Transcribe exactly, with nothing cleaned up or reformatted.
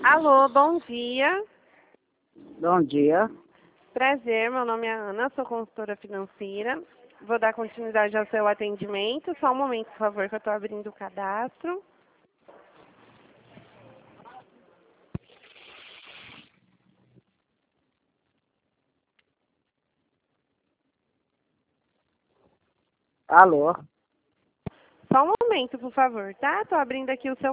Alô, bom dia. Bom dia. Prazer, meu nome é Ana, sou consultora financeira. Vou dar continuidade ao seu atendimento. Só um momento, por favor, que eu estou abrindo o cadastro. Alô? Só um momento, por favor, tá? Estou abrindo aqui o seu